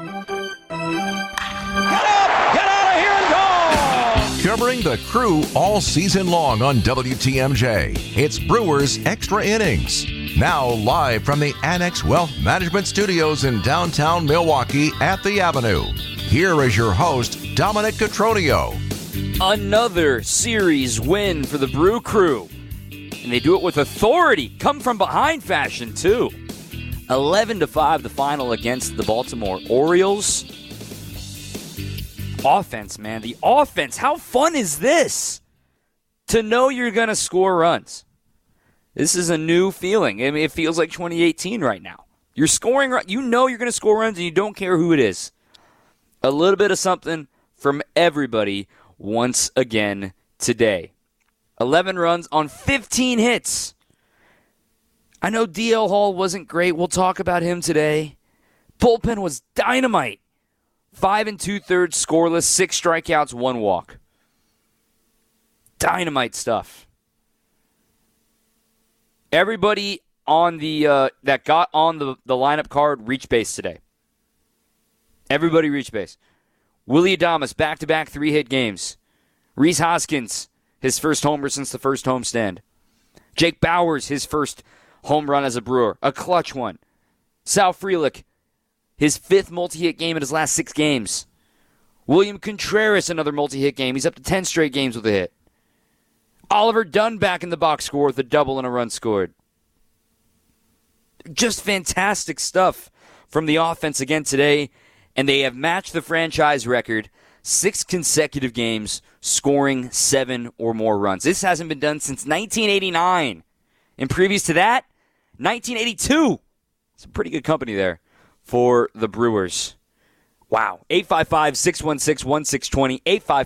Get out of here and go! Covering the Crew all season long on WTMJ, it's Brewers Extra Innings. Now live from the Annex Wealth Management Studios in downtown Milwaukee at the Avenue. Here is your host, Dominic Cotroneo. Another series win for the Brew Crew. And they do it with authority. Come from behind fashion, too. 11-5 the final against the Baltimore Orioles. Offense, man. The offense. How fun is this? To know you're going to score runs. This is a new feeling. I mean, it feels like 2018 right now. You're scoring, you know you're going to score runs and you don't care who it is. A little bit of something from everybody once again today. 11 runs on 15 hits. I know DL Hall wasn't great. We'll talk about him today. Bullpen was dynamite. 5 2/3 scoreless, 6 strikeouts, 1 walk. Dynamite stuff. Everybody on the that got on the lineup card reached base today. Everybody reached base. Willy Adames, back-to-back 3-hit games. Rhys Hoskins, his first homer since the first homestand. Jake Bauers, his first home run as a Brewer, a clutch one. Sal Frelick, his 5th multi-hit game in his last 6 games. William Contreras, another multi-hit game. He's up to 10 straight games with a hit. Oliver Dunn back in the box score with a double and a run scored. Just fantastic stuff from the offense again today. And they have matched the franchise record, 6 consecutive games, scoring 7 or more runs. This hasn't been done since 1989. And previous to that, 1982. Some pretty good company there for the Brewers. Wow. 855-616-1620.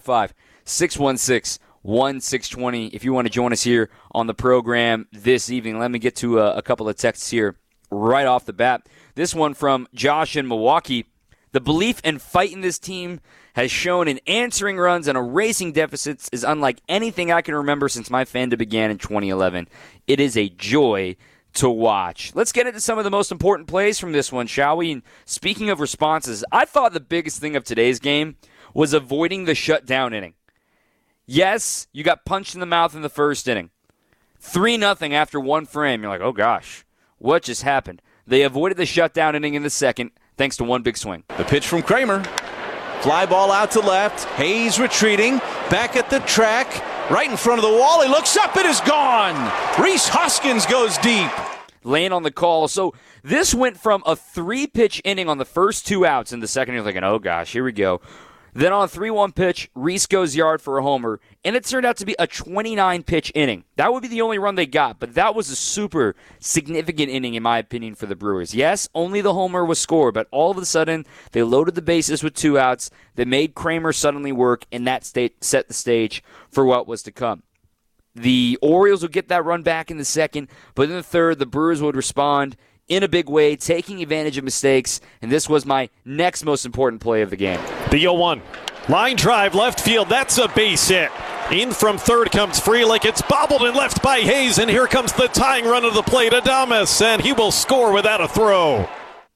855-616-1620. If you want to join us here on the program this evening, let me get to a couple of texts here right off the bat. This one from Josh in Milwaukee. The belief and fight in this team has shown in answering runs and erasing deficits is unlike anything I can remember since my fandom began in 2011. It is a joy to watch. Let's get into some of the most important plays from this one, shall we? And speaking of responses, I thought the biggest thing of today's game was avoiding the shutdown inning. Yes, you got punched in the mouth in the first inning. 3-0 after 1 frame. You're like, oh gosh, what just happened? They avoided the shutdown inning in the second, thanks to 1 big swing. The pitch from Kramer. Fly ball out to left. Hayes retreating. Back at the track. Right in front of the wall. He looks up. It is gone. Rhys Hoskins goes deep. Laying on the call. So this went from a 3-pitch inning on the first 2 outs in the second. You're thinking, oh gosh, here we go. Then on a 3-1 pitch, Rhys goes yard for a homer, and it turned out to be a 29-pitch inning. That would be the only run they got, but that was a super significant inning, in my opinion, for the Brewers. Yes, only the homer was scored, but all of a sudden, they loaded the bases with 2 outs. They made Kramer suddenly work, and that set the stage for what was to come. The Orioles would get that run back in the second, but in the third, the Brewers would respond in a big way, taking advantage of mistakes, and this was my next most important play of the game. The 0-1. Line drive, left field, that's a base hit. In from third comes Frelick. It's bobbled and left by Hayes, and here comes the tying run of the plate, Adames, and he will score without a throw.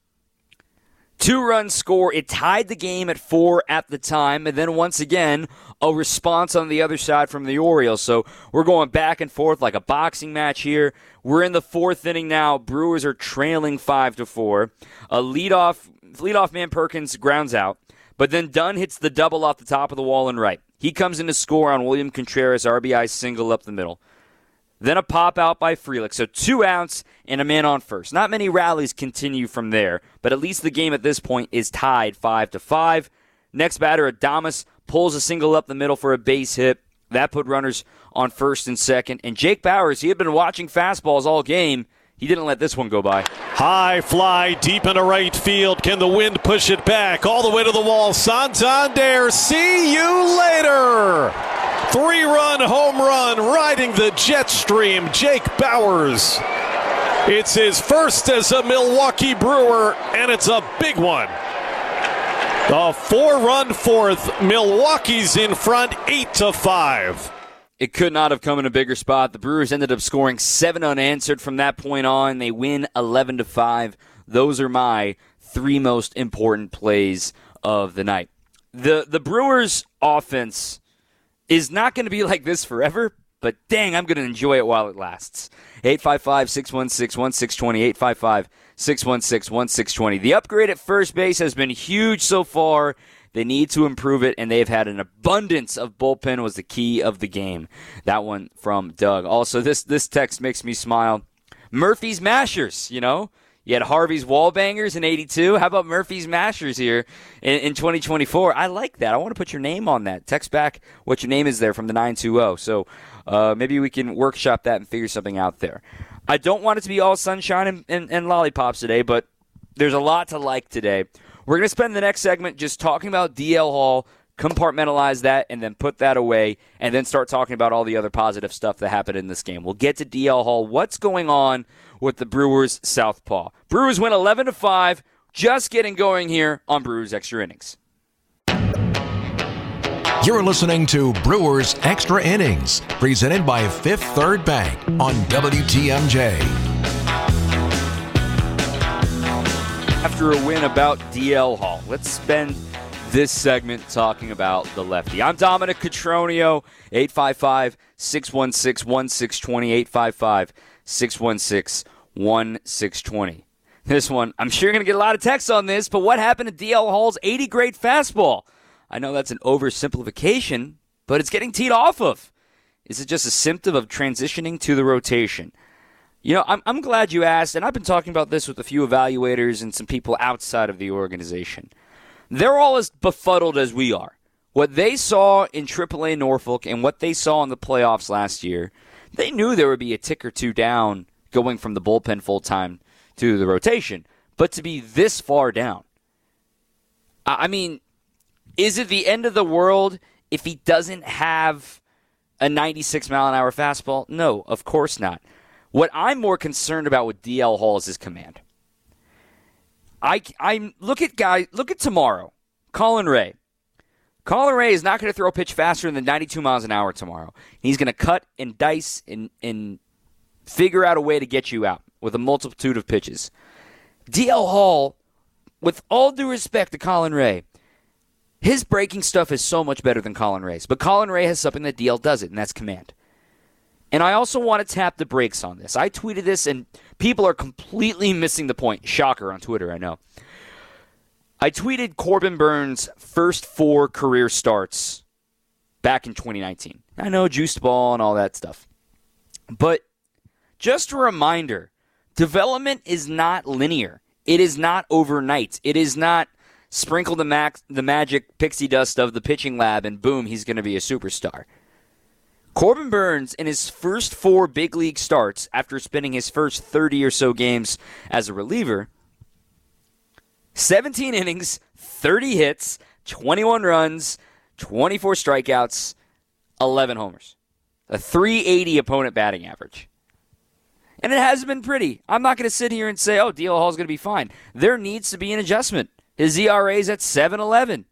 2-run score. It tied the game at 4 at the time, and then once again, a response on the other side from the Orioles. So we're going back and forth like a boxing match here. We're in the 4th inning now. Brewers are trailing 5-4. A leadoff man Perkins grounds out, but then Dunn hits the double off the top of the wall and right. He comes in to score on William Contreras' RBI single up the middle. Then a pop out by Frelick. So 2 outs and a man on first. Not many rallies continue from there, but at least the game at this point is tied 5-5. Next batter, Adames pulls a single up the middle for a base hit. That put runners on first and second. And Jake Bauers, he had been watching fastballs all game. He didn't let this one go by. High fly deep into right field. Can the wind push it back all the way to the wall? Santander, see you later. 3-run home run riding the jet stream. Jake Bauers. It's his first as a Milwaukee Brewer, and it's a big one. A 4-run 4th. Milwaukee's in front 8-5. It could not have come in a bigger spot. The Brewers ended up scoring 7 unanswered from that point on. They win 11-5. Those are my three most important plays of the night. The Brewers' offense is not going to be like this forever, but dang, I'm going to enjoy it while it lasts. 855-616-1620, 855-616-1620. The upgrade at first base has been huge so far. They need to improve it, and they've had an abundance of bullpen was the key of the game. That one from Doug. Also, this text makes me smile. Murphy's Mashers, you know? You had Harvey's Wallbangers in 82. How about Murphy's Mashers here in 2024? I like that. I want to put your name on that. Text back what your name is there from the 920. So maybe we can workshop that and figure something out there. I don't want it to be all sunshine and lollipops today, but there's a lot to like today. We're going to spend the next segment just talking about DL Hall, compartmentalize that, and then put that away, and then start talking about all the other positive stuff that happened in this game. We'll get to DL Hall. What's going on with the Brewers southpaw? Brewers win 11-5, just getting going here on Brewers Extra Innings. You're listening to Brewers Extra Innings, presented by Fifth Third Bank on WTMJ. After a win about DL Hall, let's spend this segment talking about the lefty. I'm Dominic Cotroneo, 855-616-1620, 855-616-1620. This one, I'm sure you're going to get a lot of texts on this, but what happened to DL Hall's 80-grade fastball? I know that's an oversimplification, but it's getting teed off of. Is it just a symptom of transitioning to the rotation? You know, I'm glad you asked, and I've been talking about this with a few evaluators and some people outside of the organization. They're all as befuddled as we are. What they saw in AAA Norfolk and what they saw in the playoffs last year, they knew there would be a tick or two down going from the bullpen full-time to the rotation. But to be this far down, I mean, is it the end of the world if he doesn't have a 96-mile-an-hour fastball? No, of course not. What I'm more concerned about with DL Hall is his command. I look at tomorrow. Colin Ray. Colin Ray is not going to throw a pitch faster than 92 miles an hour tomorrow. He's going to cut and dice and figure out a way to get you out with a multitude of pitches. DL Hall, with all due respect to Colin Ray, his breaking stuff is so much better than Colin Ray's. But Colin Ray has something that DL doesn't, and that's command. And I also want to tap the brakes on this. I tweeted this, and people are completely missing the point. Shocker on Twitter, I know. I tweeted Corbin Burns' first 4 career starts back in 2019. I know, juiced ball and all that stuff. But just a reminder, development is not linear. It is not overnight. It is not sprinkle the magic pixie dust of the pitching lab and boom, he's going to be a superstar. Corbin Burns, in his first 4 big league starts after spending his first 30 or so games as a reliever, 17 innings, 30 hits, 21 runs, 24 strikeouts, 11 homers. A .380 opponent batting average. And it hasn't been pretty. I'm not going to sit here and say, oh, DL Hall's going to be fine. There needs to be an adjustment. His ERA is at 7.11.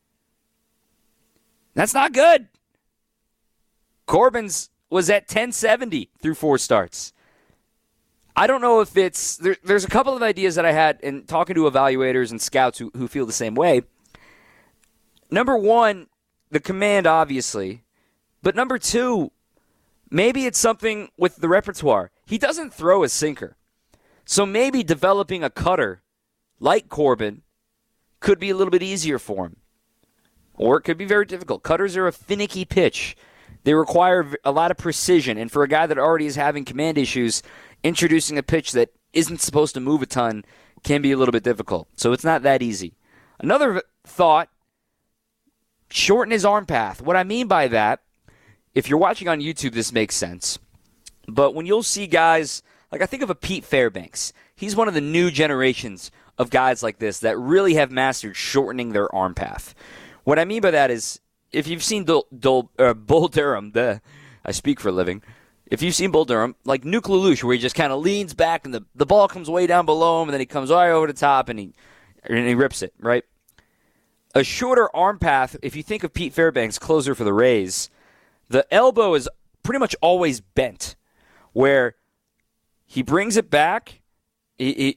That's not good. Corbin's was at 10.70 through 4 starts. I don't know if it's... There's a couple of ideas that I had in talking to evaluators and scouts who feel the same way. Number 1, the command, obviously. But number 2, maybe it's something with the repertoire. He doesn't throw a sinker. So maybe developing a cutter like Corbin could be a little bit easier for him. Or it could be very difficult. Cutters are a finicky pitch. They require a lot of precision, and for a guy that already is having command issues, introducing a pitch that isn't supposed to move a ton can be a little bit difficult. So it's not that easy. Another thought, shorten his arm path. What I mean by that, if you're watching on YouTube, this makes sense. But when you'll see guys, like I think of a Pete Fairbanks, he's one of the new generations of guys like this that really have mastered shortening their arm path. What I mean by that is, if you've seen Bull Durham, I speak for a living. If you've seen Bull Durham, like Nuke Lelouch, where he just kind of leans back and the ball comes way down below him, and then he comes right over the top and he rips it, right? A shorter arm path, if you think of Pete Fairbanks, closer for the Rays, the elbow is pretty much always bent, where he brings it back, he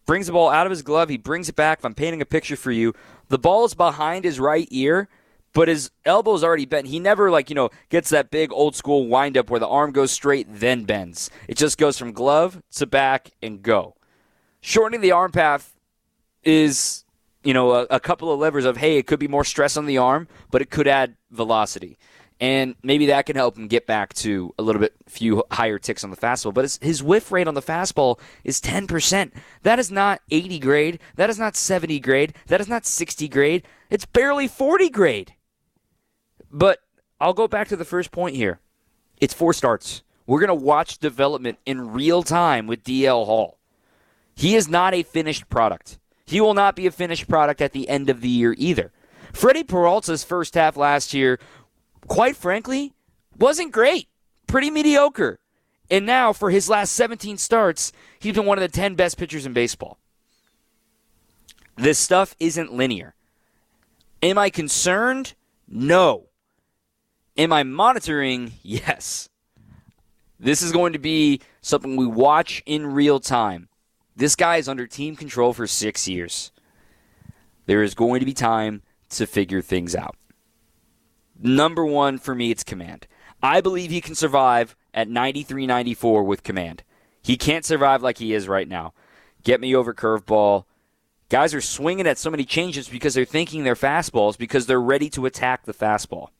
brings the ball out of his glove. He brings it back. If I'm painting a picture for you, the ball is behind his right ear, but his elbow's already bent. He never, gets that big old-school wind-up where the arm goes straight, then bends. It just goes from glove to back and go. Shortening the arm path is, a couple of levers of, hey, it could be more stress on the arm, but it could add velocity. And maybe that can help him get back to a few higher ticks on the fastball. But his whiff rate on the fastball is 10%. That is not 80 grade. That is not 70 grade. That is not 60 grade. It's barely 40 grade. But I'll go back to the first point here. It's 4 starts. We're going to watch development in real time with DL Hall. He is not a finished product. He will not be a finished product at the end of the year either. Freddie Peralta's first half last year, quite frankly, wasn't great. Pretty mediocre. And now, for his last 17 starts, he's been one of the 10 best pitchers in baseball. This stuff isn't linear. Am I concerned? No. Am I monitoring? Yes. This is going to be something we watch in real time. This guy is under team control for 6 years. There is going to be time to figure things out. Number one for me, it's command. I believe he can survive at 93, 94 with command. He can't survive like he is right now. Get me over curveball. Guys are swinging at so many changes because they're thinking they're fastballs because they're ready to attack the fastball.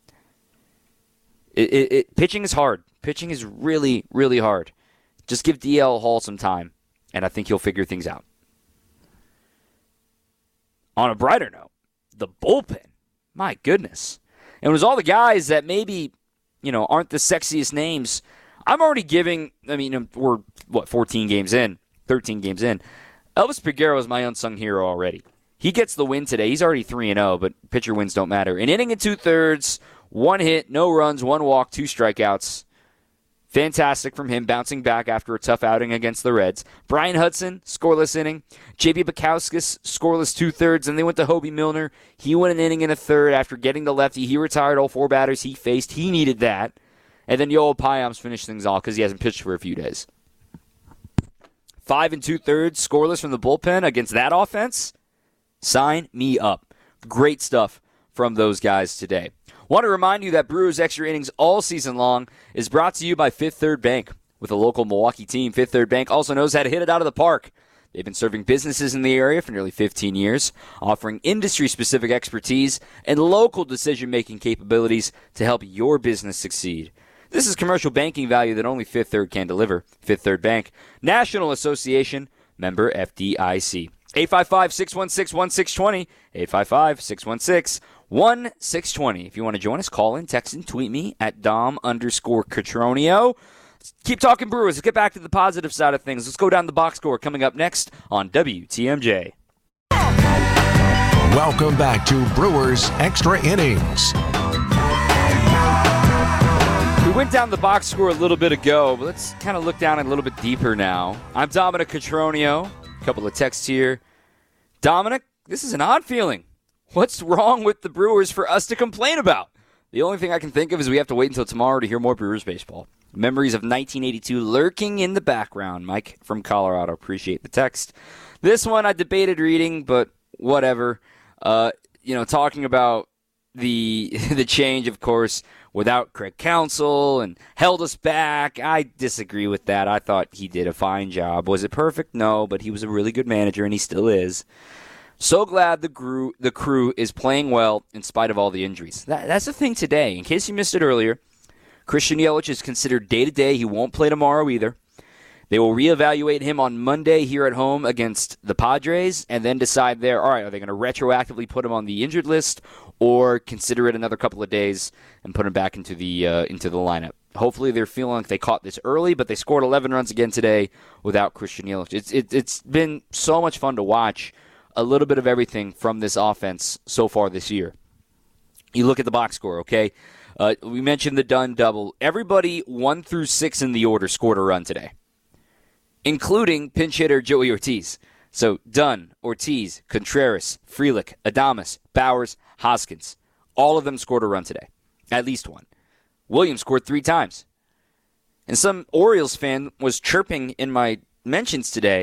Pitching is hard. Pitching is really, really hard. Just give DL Hall some time, and I think he'll figure things out. On a brighter note, the bullpen. My goodness. And it was all the guys that maybe, aren't the sexiest names. I'm already giving, we're, 14 games in, 13 games in. Elvis Peguero is my unsung hero already. He gets the win today. He's already 3-0, but pitcher wins don't matter. An inning and 2/3, 1 hit, no runs, 1 walk, 2 strikeouts. Fantastic from him, bouncing back after a tough outing against the Reds. Brian Hudson, scoreless inning. J.B. Bukowskis, scoreless 2/3, and they went to Hobie Milner. He went an inning and a third after getting the lefty. He retired all 4 batters he faced. He needed that. And then Yoel Payams finished things off because he hasn't pitched for a few days. 5 2/3, scoreless from the bullpen against that offense. Sign me up. Great stuff from those guys today. Want to remind you that Brewers Extra Innings all season long is brought to you by Fifth Third Bank. With a local Milwaukee team, Fifth Third Bank also knows how to hit it out of the park. They've been serving businesses in the area for nearly 15 years, offering industry-specific expertise and local decision-making capabilities to help your business succeed. This is commercial banking value that only Fifth Third can deliver. Fifth Third Bank, National Association, member FDIC. 855-616-1620, 855-616-1620. If you want to join us, call in, text, and tweet me at Dom_Catronio. Keep talking Brewers. Let's get back to the positive side of things. Let's go down the box score coming up next on WTMJ. Welcome back to Brewers Extra Innings. We went down the box score a little bit ago, but let's kind of look down a little bit deeper now. I'm Dominic Catronio. A couple of texts here. Dominic, this is an odd feeling. What's wrong with the Brewers for us to complain about? The only thing I can think of is we have to wait until tomorrow to hear more Brewers baseball. Memories of 1982 lurking in the background. Mike from Colorado, appreciate the text. This one I debated reading, but whatever. Talking about the change, of course, without Craig Counsell and held us back. I disagree with that. I thought he did a fine job. Was it perfect? No, but he was a really good manager, and he still is. So glad the crew is playing well in spite of all the injuries. That's the thing today. In case you missed it earlier, Christian Yelich is considered day-to-day. He won't play tomorrow either. They will reevaluate him on Monday here at home against the Padres and then decide there, all right, are they going to retroactively put him on the injured list or consider it another couple of days and put him back into the lineup? Hopefully they're feeling like they caught this early, but they scored 11 runs again today without Christian Yelich. It's been so much fun to watch a little bit of everything from this offense so far this year. You look at the box score, okay? We mentioned the Dunn double. Everybody 1 through 6 in the order scored a run today, including pinch hitter Joey Ortiz. So Dunn, Ortiz, Contreras, Frelick, Adames, Bowers, Hoskins. All of them scored a run today. At least one. Williams scored 3 times. And some Orioles fan was chirping in my mentions today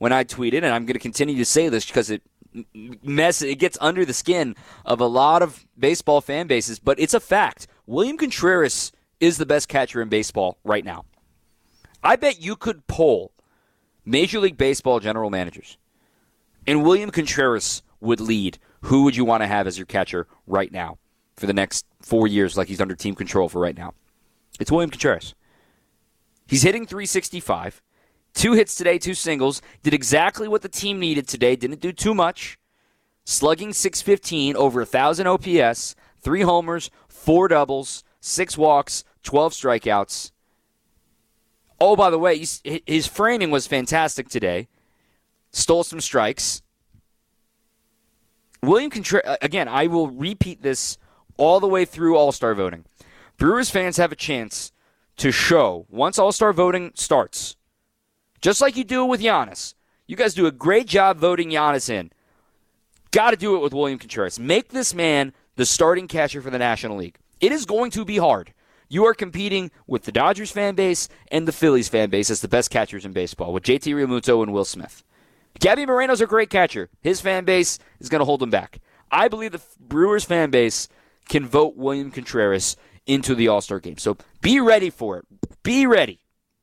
when I tweeted, and I'm going to continue to say this because it gets under the skin of a lot of baseball fan bases, but it's a fact. William Contreras is the best catcher in baseball right now. I bet you could poll Major League Baseball general managers, and William Contreras would lead. Who would you want to have as your catcher right now for the next 4 years like he's under team control for right now? It's William Contreras. He's hitting .365. 2 hits today, 2 singles. Did exactly what the team needed today. Didn't do too much. Slugging .615, over 1,000 OPS, 3 homers, 4 doubles, 6 walks, 12 strikeouts. Oh, by the way, his framing was fantastic today. Stole some strikes. William Contreras, again, I will repeat this all the way through All-Star voting. Brewers fans have a chance to show, once All-Star voting starts, just like you do it with Giannis. You guys do a great job voting Giannis in. Got to do it with William Contreras. Make this man the starting catcher for the National League. It is going to be hard. You are competing with the Dodgers fan base and the Phillies fan base as the best catchers in baseball, with JT Realmuto and Will Smith. Gabby Moreno's a great catcher. His fan base is going to hold him back. I believe the Brewers fan base can vote William Contreras into the All-Star game. So be ready for it. Be ready.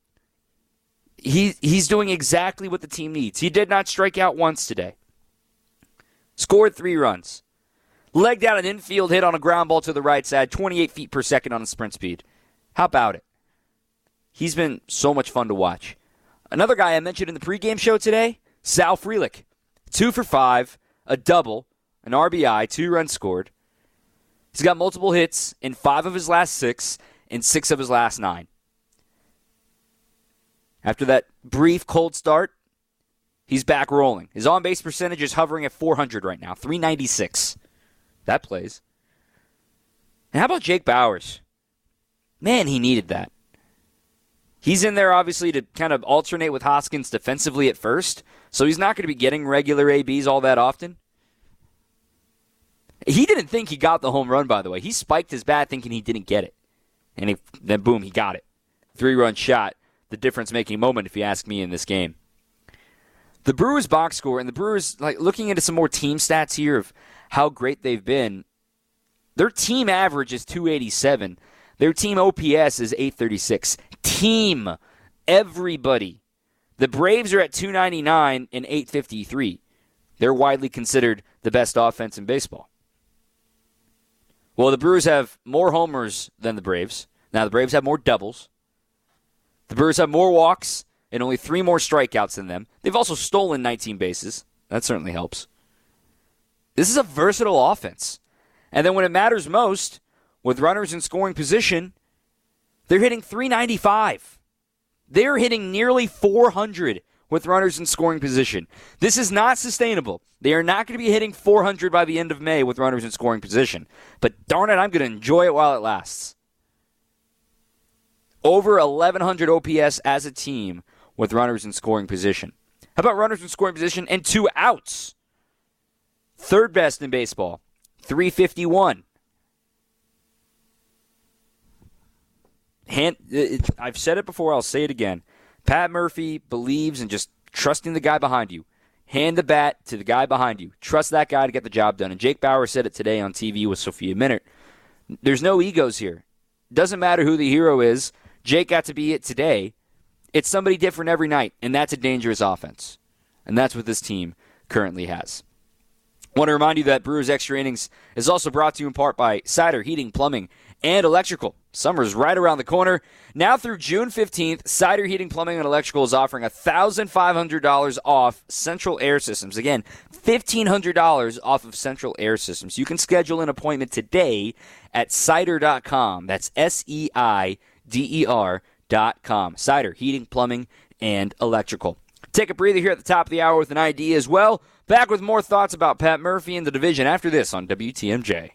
He's doing exactly what the team needs. He did not strike out once today. Scored 3 runs. Legged out an infield hit on a ground ball to the right side, 28 feet per second on a sprint speed. How about it? He's been so much fun to watch. Another guy I mentioned in the pregame show today, Sal Frelick. 2 for 5, a double, an RBI, 2 runs scored. He's got multiple hits in 5 of his last 6 and 6 of his last 9. After that brief cold start, he's back rolling. His on-base percentage is hovering at .400 right now, .396. That plays. And how about Jake Bauers? Man, he needed that. He's in there, obviously, to kind of alternate with Hoskins defensively at first, so he's not going to be getting regular ABs all that often. He didn't think he got the home run, by the way. He spiked his bat thinking he didn't get it. And then, boom, he got it. 3-run shot. The difference-making moment, if you ask me, in this game. The Brewers box score, and the Brewers, like looking into some more team stats here of how great they've been, their team average is .287. Their team OPS is .836. Team. Everybody. The Braves are at .299 and .853. They're widely considered the best offense in baseball. Well, the Brewers have more homers than the Braves. Now, the Braves have more doubles. The Brewers have more walks and only 3 more strikeouts than them. They've also stolen 19 bases. That certainly helps. This is a versatile offense. And then when it matters most, with runners in scoring position, they're hitting .395. They're hitting nearly .400 with runners in scoring position. This is not sustainable. They are not going to be hitting .400 by the end of May with runners in scoring position. But darn it, I'm going to enjoy it while it lasts. Over 1,100 OPS as a team with runners in scoring position. How about runners in scoring position and 2 outs? Third best in baseball, .351. I've said it before, I'll say it again. Pat Murphy believes in just trusting the guy behind you. Hand the bat to the guy behind you. Trust that guy to get the job done. And Jake Bauer said it today on TV with Sophia Minnaert. There's no egos here. Doesn't matter who the hero is. Jake got to be it today. It's somebody different every night, and that's a dangerous offense. And that's what this team currently has. I want to remind you that Brewers Extra Innings is also brought to you in part by Cider Heating, Plumbing, and Electrical. Summer's right around the corner. Now through June 15th, Cider Heating, Plumbing, and Electrical is offering $1,500 off Central Air Systems. Again, $1,500 off of Central Air Systems. You can schedule an appointment today at cider.com. That's SEIDER.com. Cider Heating, Plumbing, and Electrical. Take a breather here at the top of the hour with an idea as well. Back with more thoughts about Pat Murphy and the division after this on WTMJ.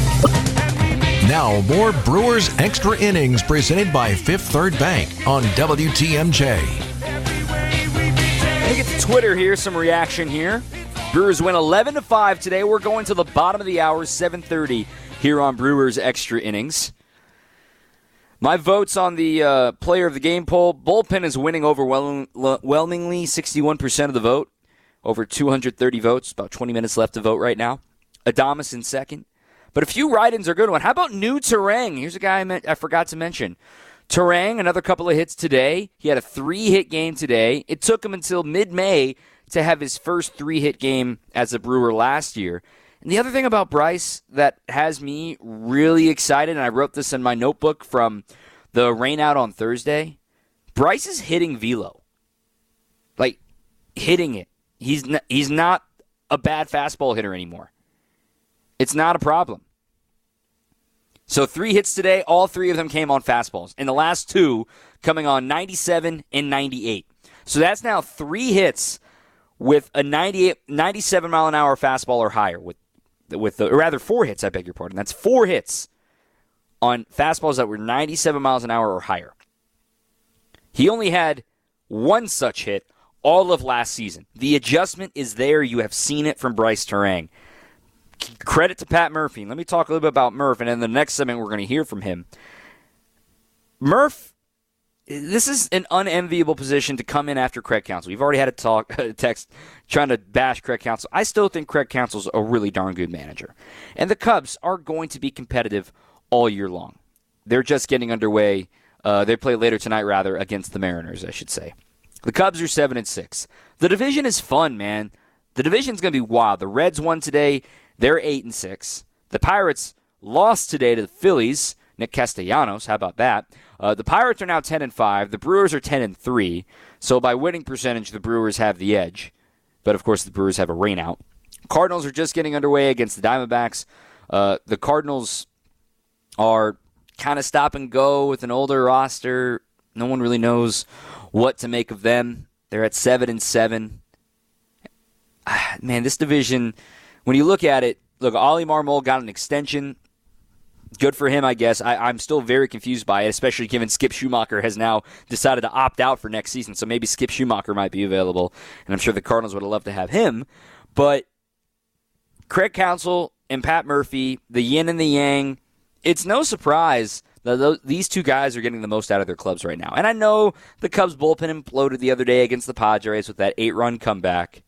Now, more Brewers Extra Innings presented by Fifth Third Bank on WTMJ. Let me get to Twitter here, some reaction here. Brewers win 11-5 today. We're going to the bottom of the hour, 7:30 here on Brewers Extra Innings. My votes on the player of the game poll, bullpen is winning overwhelmingly 61% of the vote, over 230 votes, about 20 minutes left to vote right now. Adames in second. But a few write-ins are a good one. How about New Terang? Here's a guy I forgot to mention. Terang, another couple of hits today. He had a 3-hit game today. It took him until mid-May to have his first 3-hit game as a Brewer last year. And the other thing about Bryce that has me really excited, and I wrote this in my notebook from the rainout on Thursday, Bryce is hitting velo. Like, hitting it. He's not a bad fastball hitter anymore. It's not a problem. So 3 hits today, all 3 of them came on fastballs. And the last 2 coming on 97 and 98. So that's now 3 hits with a 97 mile an hour fastball or higher, or rather 4 hits, I beg your pardon. That's 4 hits on fastballs that were 97 miles an hour or higher. He only had 1 such hit all of last season. The adjustment is there. You have seen it from Bryce Terang. Credit to Pat Murphy. Let me talk a little bit about Murph, and in the next segment we're going to hear from him. Murph, this is an unenviable position to come in after Craig Counsell. We've already had a text trying to bash Craig Counsell. I still think Craig Counsell's a really darn good manager. And the Cubs are going to be competitive all year long. They're just getting underway. They play later tonight, rather, against the Mariners, I should say. The Cubs are 7-6. The division is fun, man. The division's going to be wild. The Reds won today. They're 8-6. The Pirates lost today to the Phillies. Nick Castellanos, how about that? The Pirates are now 10-5. The Brewers are 10-3. So by winning percentage, the Brewers have the edge. But of course, the Brewers have a rainout. Cardinals are just getting underway against the Diamondbacks. The Cardinals are kind of stop and go with an older roster. No one really knows what to make of them. They're at 7-7. Man, this division, when you look at it, look, Ollie Marmol got an extension. Good for him, I guess. I'm still very confused by it, especially given Skip Schumacher has now decided to opt out for next season. So maybe Skip Schumacher might be available, and I'm sure the Cardinals would have loved to have him. But Craig Counsell and Pat Murphy, the yin and the yang, it's no surprise that these two guys are getting the most out of their clubs right now. And I know the Cubs bullpen imploded the other day against the Padres with that 8-run comeback.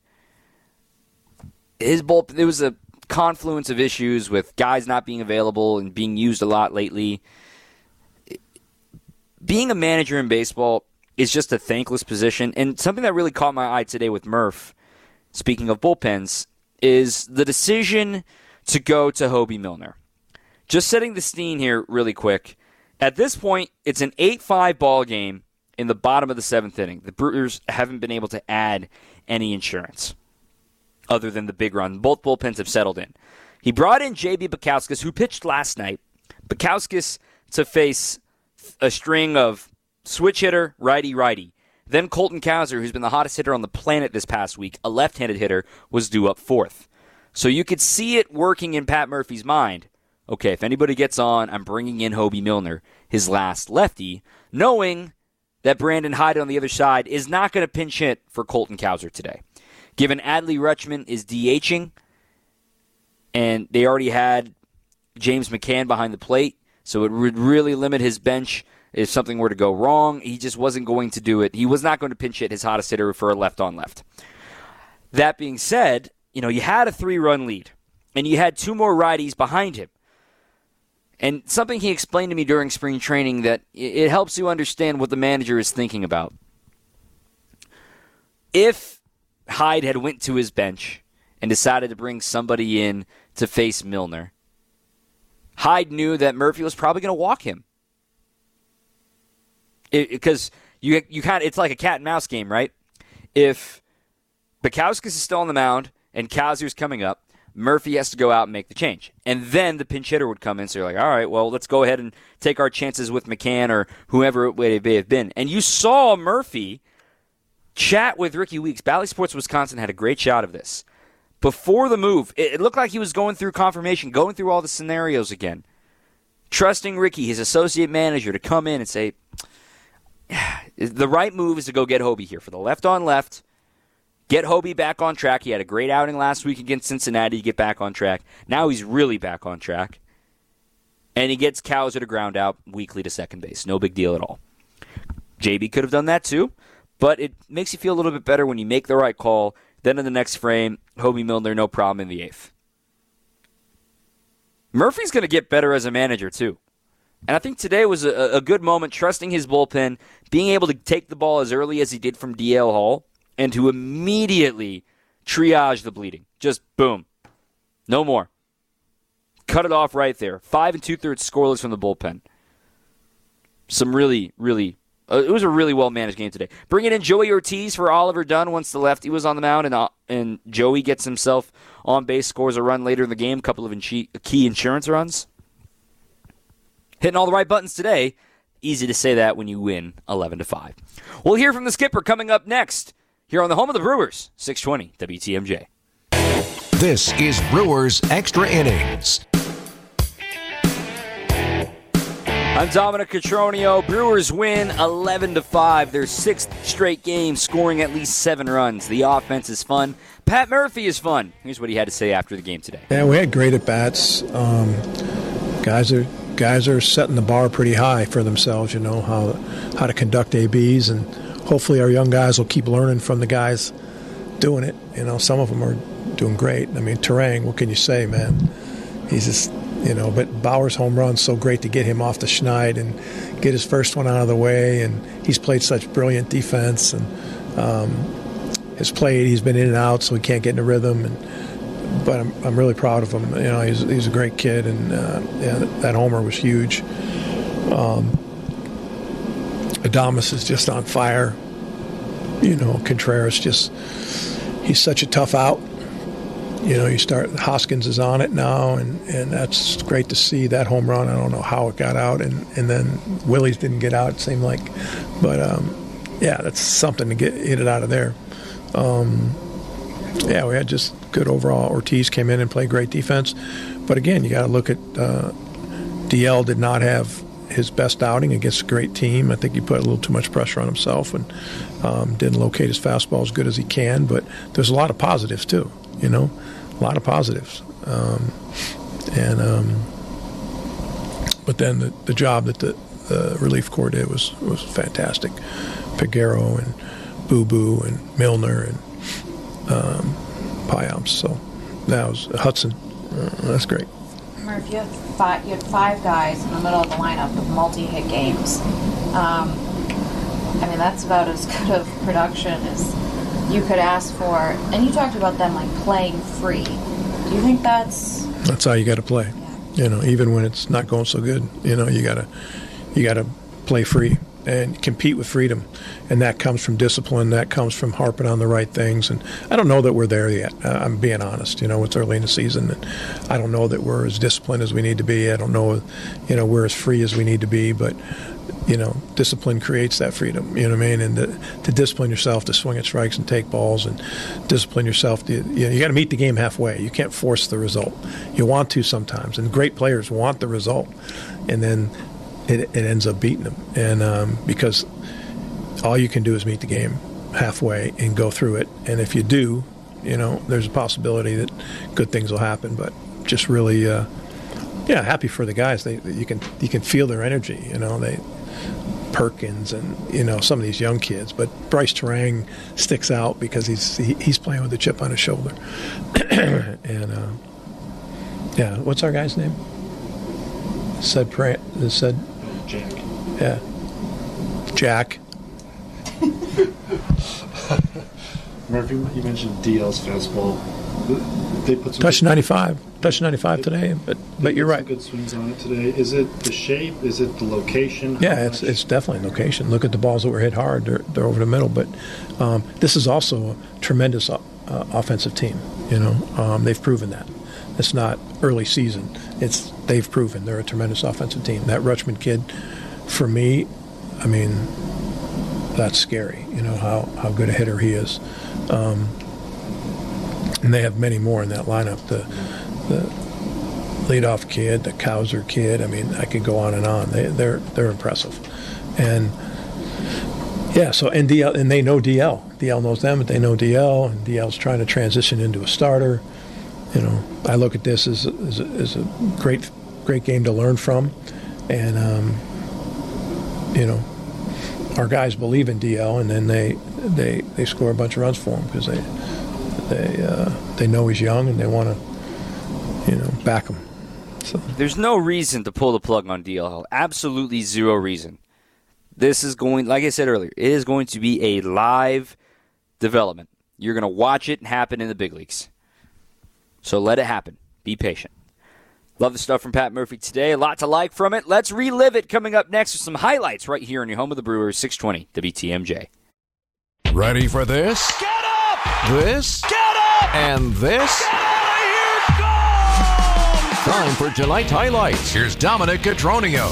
His bullpen, there was a confluence of issues with guys not being available and being used a lot lately. Being a manager in baseball is just a thankless position. And something that really caught my eye today with Murph, speaking of bullpens, is the decision to go to Hobie Milner. Just setting the scene here really quick. At this point, it's an 8-5 ball game in the bottom of the 7th inning. The Brewers haven't been able to add any insurance other than the big run. Both bullpens have settled in. He brought in J.B. Bukauskas, who pitched last night. Bukauskas to face a string of switch hitter, righty-righty. Then Colton Cowser, who's been the hottest hitter on the planet this past week, a left-handed hitter, was due up 4th. So you could see it working in Pat Murphy's mind. Okay, if anybody gets on, I'm bringing in Hobie Milner, his last lefty, knowing that Brandon Hyde on the other side is not going to pinch hit for Colton Cowser today. Given Adley Rutschman is DHing, and they already had James McCann behind the plate, so it would really limit his bench if something were to go wrong. He just wasn't going to do it. He was not going to pinch hit his hottest hitter for a left-on-left. That being said, you had a 3-run lead, and you had 2 more righties behind him. And something he explained to me during spring training that it helps you understand what the manager is thinking about. If Hyde had went to his bench and decided to bring somebody in to face Milner, Hyde knew that Murphy was probably going to walk him. Because you kind of, it's like a cat and mouse game, right? If Bukauskas is still on the mound and Cowser's coming up, Murphy has to go out and make the change. And then the pinch hitter would come in, so you're like, all right, well, let's go ahead and take our chances with McCann or whoever it may have been. And you saw Murphy chat with Ricky Weeks. Bally Sports Wisconsin had a great shot of this. Before the move, it looked like he was going through confirmation, going through all the scenarios again. Trusting Ricky, his associate manager, to come in and say, the right move is to go get Hobie here for the left-on-left. Get Hobie back on track. He had a great outing last week against Cincinnati to get back on track. Now he's really back on track. And he gets Cowser to ground out weakly to second base. No big deal at all. JB could have done that too, but it makes you feel a little bit better when you make the right call. Then in the next frame, Hobie Milner, no problem in the 8th. Murphy's going to get better as a manager too. And I think today was a good moment, trusting his bullpen, being able to take the ball as early as he did from DL Hall, and to immediately triage the bleeding. Just boom. No more. Cut it off right there. 5 2/3 scoreless from the bullpen. Some really, really, it was a really well-managed game today. Bringing in Joey Ortiz for Oliver Dunn once the lefty was on the mound, and Joey gets himself on base, scores a run later in the game, a couple of key insurance runs. Hitting all the right buttons today. Easy to say that when you win 11-5. We'll hear from the skipper coming up next here on the home of the Brewers, 620 WTMJ. This is Brewers Extra Innings. I'm Dominic Cotroneo. Brewers win 11-5. Their 6th straight game, scoring at least 7 runs. The offense is fun. Pat Murphy is fun. Here's what he had to say after the game today. Yeah, we had great at-bats. Guys are setting the bar pretty high for themselves, how to conduct ABs, and hopefully our young guys will keep learning from the guys doing it. Some of them are doing great. I mean, Turang, what can you say, man? He's just, but Bauer's home run's so great to get him off the schneid and get his first one out of the way, and he's played such brilliant defense, and he's been in and out, so he can't get in a rhythm, but I'm really proud of him. He's a great kid, and that homer was huge. Adames is just on fire. Contreras he's such a tough out. Hoskins is on it now, and that's great to see that home run. I don't know how it got out, and then Willie's didn't get out, it seemed like. But, that's something to get it out of there. We had just good overall. Ortiz came in and played great defense. But, again, you got to look at DL did not have his best outing against a great team. I think he put a little too much pressure on himself and didn't locate his fastball as good as he can. But there's a lot of positives, too, a lot of positives. But then the job that the relief corps did was fantastic. Peguero and Boo Boo and Milner and Payamps. So that was Hudson. That's great. Murph, you had 5 guys in the middle of the lineup with multi-hit games. That's about as good of production as you could ask for. And you talked about them playing free. Do you think that's how you got to play? Yeah. Even when it's not going so good, you got to play free and compete with freedom, and that comes from discipline. That comes from harping on the right things. And I don't know that we're there yet. I'm being honest. It's early in the season, and I don't know that we're as disciplined as we need to be. I don't know, we're as free as we need to be. But discipline creates that freedom. You know what I mean? And to discipline yourself to swing at strikes and take balls, and discipline yourself. You got to meet the game halfway. You can't force the result. You want to sometimes, and great players want the result, and then it ends up beating them. And because all you can do is meet the game halfway and go through it. And if you do, there's a possibility that good things will happen. But just really, happy for the guys. You can feel their energy. Perkins and some of these young kids, but Bryce Turang sticks out because he's playing with a chip on his shoulder. And what's our guy's name? Said Jack. Yeah, Jack. Murphy, you mentioned DL's fastball. They put some touch 95 today, but you're right. Good swings on it today. Is it the shape? Is it the location? Yeah, it's definitely location. Look at the balls that were hit hard; they're over the middle. But this is also a tremendous offensive team. They've proven that. It's not early season. They've proven they're a tremendous offensive team. That Rutschman kid, for me, that's scary. How good a hitter he is. And they have many more in that lineup. The leadoff kid, the Cowser kid. I could go on and on. They're impressive. And so DL, and they know DL. DL knows them, but they know DL, and DL's trying to transition into a starter. I look at this as a great great game to learn from. And, our guys believe in DL, and then they score a bunch of runs for him because they know he's young and they want to, back him. So there's no reason to pull the plug on DL. Absolutely zero reason. This is going, like I said earlier, it is going to be a live development. You're going to watch it happen in the big leagues. So let it happen. Be patient. Love the stuff from Pat Murphy today. A lot to like from it. Let's relive it coming up next with some highlights right here in your home of the Brewers, 620 WTMJ. Ready for this? Get up! This? Get up! And this? Get out of here! Go! Time for tonight's highlights. Here's Dominic Cotroneo.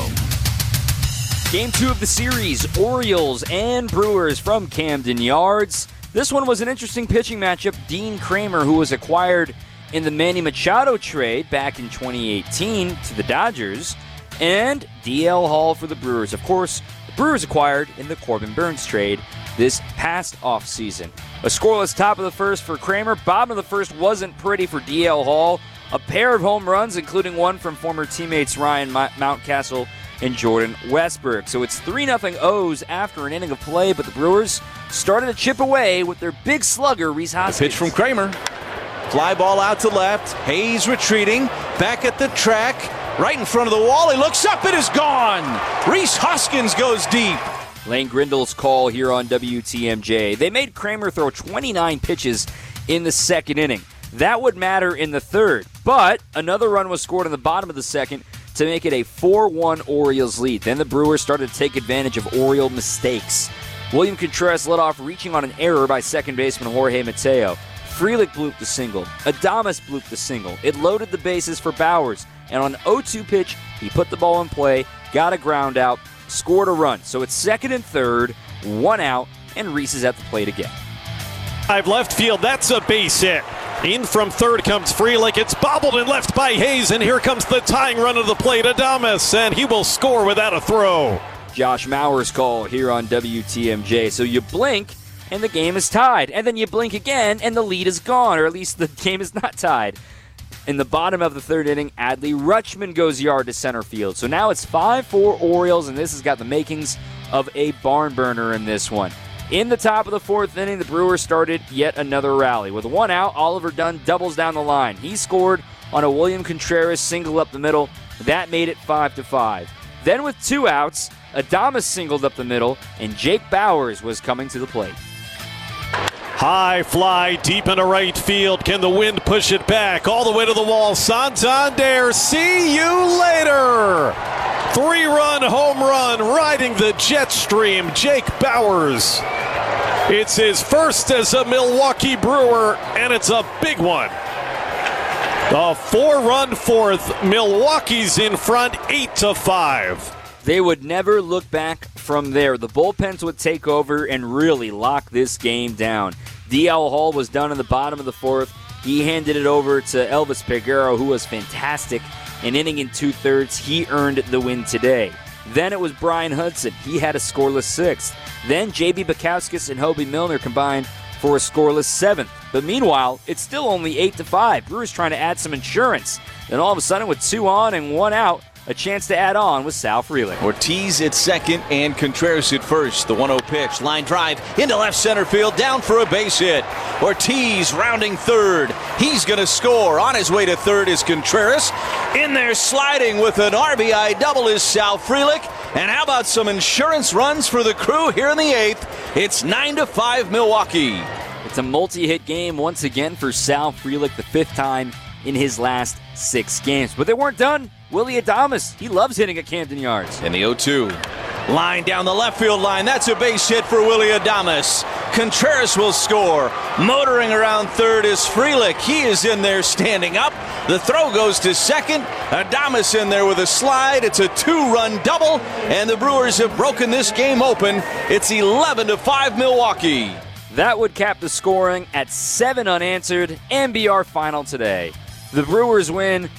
Game 2 of the series, Orioles and Brewers from Camden Yards. This one was an interesting pitching matchup. Dean Kramer, who was acquired in the Manny Machado trade back in 2018 to the Dodgers, and DL Hall for the Brewers. Of course, the Brewers acquired in the Corbin Burns trade this past offseason. A scoreless top of the first for Kramer. Bottom of the first wasn't pretty for DL Hall. A pair of home runs, including one from former teammates Ryan Mountcastle and Jordan Westberg. So it's 3-0 O's after an inning of play, but the Brewers started to chip away with their big slugger, Rhys Hoskins. Pitch from Kramer. Fly ball out to left. Hayes retreating. Back at the track. Right in front of the wall. He looks up. It is gone. Rhys Hoskins goes deep. Lane Grindle's call here on WTMJ. They made Kramer throw 29 pitches in the second inning. That would matter in the third. But another run was scored in the bottom of the second to make it a 4-1 Orioles lead. Then the Brewers started to take advantage of Oriole mistakes. William Contreras led off reaching on an error by second baseman Jorge Mateo. Frelick blooped the single. Adames blooped the single. It loaded the bases for Bowers. And on an 0-2 pitch, he put the ball in play, got a ground out, scored a run. So it's second and third, 1 out, and Rhys is at the plate again. Left field, that's a base hit. In from third comes Frelick. It's bobbled and left by Hayes, and here comes the tying run of the plate, Adames, and he will score without a throw. Josh Mauer's call here on WTMJ. So you blink, and the game is tied. And then you blink again, and the lead is gone, or at least the game is not tied. In the bottom of the third inning, Adley Rutschman goes yard to center field. So now it's 5-4 Orioles, and this has got the makings of a barn burner in this one. In the top of the fourth inning, the Brewers started yet another rally. With 1 out, Oliver Dunn doubles down the line. He scored on a William Contreras single up the middle. That made it 5-5. Then with 2 outs, Adames singled up the middle, and Jake Bowers was coming to the plate. High fly deep into right field. Can the wind push it back all the way to the wall? Santander, see you later. 3-run home run riding the jet stream. Jake Bowers. It's his first as a Milwaukee Brewer, and it's a big one. A 4-run fourth. Milwaukee's in front 8-5. They would never look back from there. The bullpens would take over and really lock this game down. DL Hall was done in the bottom of the fourth. He handed it over to Elvis Peguero, who was fantastic. An inning in 2/3, he earned the win today. Then it was Brian Hudson. He had a scoreless 6th. Then J.B. Bukowskis and Hobie Milner combined for a scoreless 7th. But meanwhile, it's still only 8-5. Brewers trying to add some insurance. Then all of a sudden, with 2 on and 1 out, a chance to add on with Sal Frelick. Ortiz at second and Contreras at first. The 1-0 pitch. Line drive into left center field. Down for a base hit. Ortiz rounding third. He's going to score. On his way to third is Contreras. In there sliding with an RBI double is Sal Frelick. And how about some insurance runs for the Crew here in the 8th? It's 9-5 Milwaukee. It's a multi-hit game once again for Sal Frelick, the 5th time in his last 6 games. But they weren't done. Willie Adames, he loves hitting at Camden Yards. And the 0-2. Line down the left field line. That's a base hit for Willie Adames. Contreras will score. Motoring around third is Frelick. He is in there standing up. The throw goes to second. Adames in there with a slide. It's a 2-run double. And the Brewers have broken this game open. It's 11-5 Milwaukee. That would cap the scoring at 7 unanswered and be our final today. The Brewers win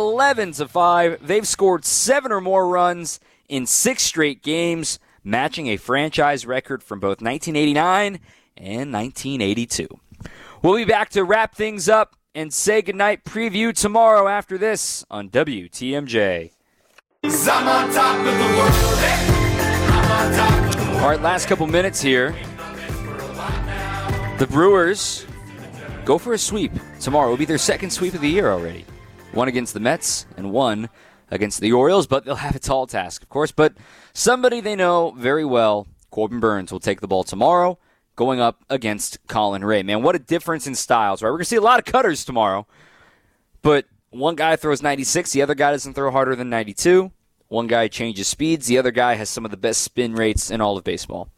11-5. They've scored 7 or more runs in 6 straight games, matching a franchise record from both 1989 and 1982. We'll be back to wrap things up and say goodnight. Preview tomorrow after this on WTMJ. All right, last couple minutes here. The Brewers go for a sweep tomorrow. It will be their second sweep of the year already. One against the Mets and one against the Orioles, but they'll have a tall task, of course. But somebody they know very well, Corbin Burnes, will take the ball tomorrow, going up against Colin Ray. Man, what a difference in styles, right? We're going to see a lot of cutters tomorrow, but one guy throws 96, the other guy doesn't throw harder than 92. One guy changes speeds, the other guy has some of the best spin rates in all of baseball.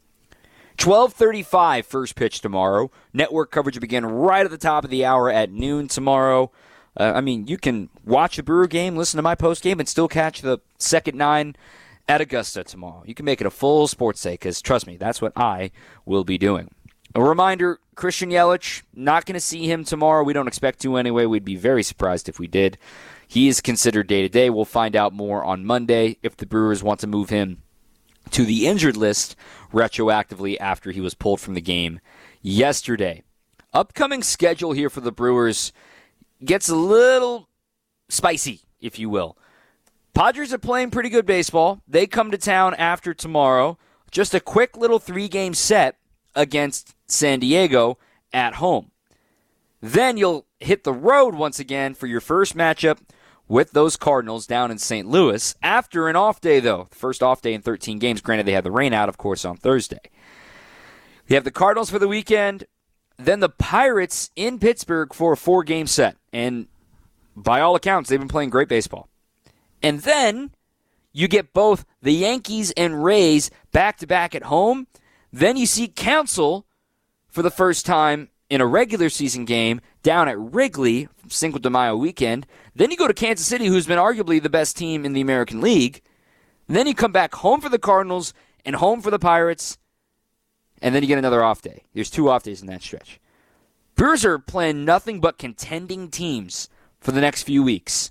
12:35 first pitch tomorrow. Network coverage will begin right at the top of the hour at noon tomorrow. You can watch the Brewer game, listen to my post game, and still catch the second 9 at Augusta tomorrow. You can make it a full sports day because, trust me, that's what I will be doing. A reminder, Christian Yelich, not going to see him tomorrow. We don't expect to anyway. We'd be very surprised if we did. He is considered day-to-day. We'll find out more on Monday if the Brewers want to move him to the injured list retroactively after he was pulled from the game yesterday. Upcoming schedule here for the Brewers gets a little spicy, if you will. Padres are playing pretty good baseball. They come to town after tomorrow. Just a quick little 3-game set against San Diego at home. Then you'll hit the road once again for your first matchup with those Cardinals down in St. Louis after an off day, though. The first off day in 13 games. Granted, they had the rain out, of course, on Thursday. You have the Cardinals for the weekend, then the Pirates in Pittsburgh for a 4-game set. And by all accounts, they've been playing great baseball. And then you get both the Yankees and Rays back-to-back at home. Then you see Counsell for the first time in a regular season game down at Wrigley, Cinco de Mayo weekend. Then you go to Kansas City, who's been arguably the best team in the American League. And then you come back home for the Cardinals and home for the Pirates. And then you get another off day. There's 2 off days in that stretch. Brewers are playing nothing but contending teams for the next few weeks.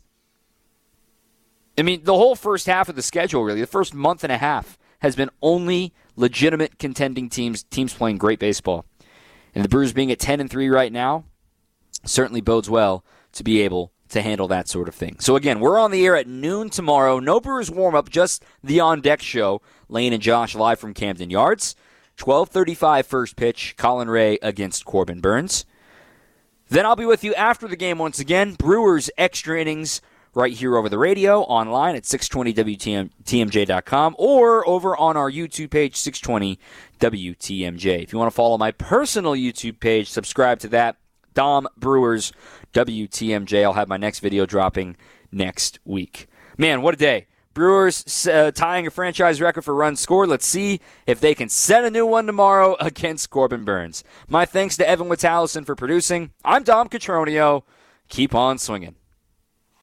I mean, the whole first half of the schedule, really, the first month and a half, has been only legitimate contending teams playing great baseball. And the Brewers being at 10-3 right now certainly bodes well to be able to handle that sort of thing. So again, we're on the air at noon tomorrow. No Brewers warm-up, just the on-deck show. Lane and Josh live from Camden Yards. 12:35 first pitch, Colin Ray against Corbin Burnes. Then I'll be with you after the game once again. Brewers extra innings right here over the radio, online at 620WTMJ.com, or over on our YouTube page, 620WTMJ. If you want to follow my personal YouTube page, subscribe to that, Dom Brewers WTMJ. I'll have my next video dropping next week. Man, what a day. Brewers tying a franchise record for runs scored. Let's see if they can set a new one tomorrow against Corbin Burnes. My thanks to Evan Witalison for producing. I'm Dom Catronio. Keep on swinging.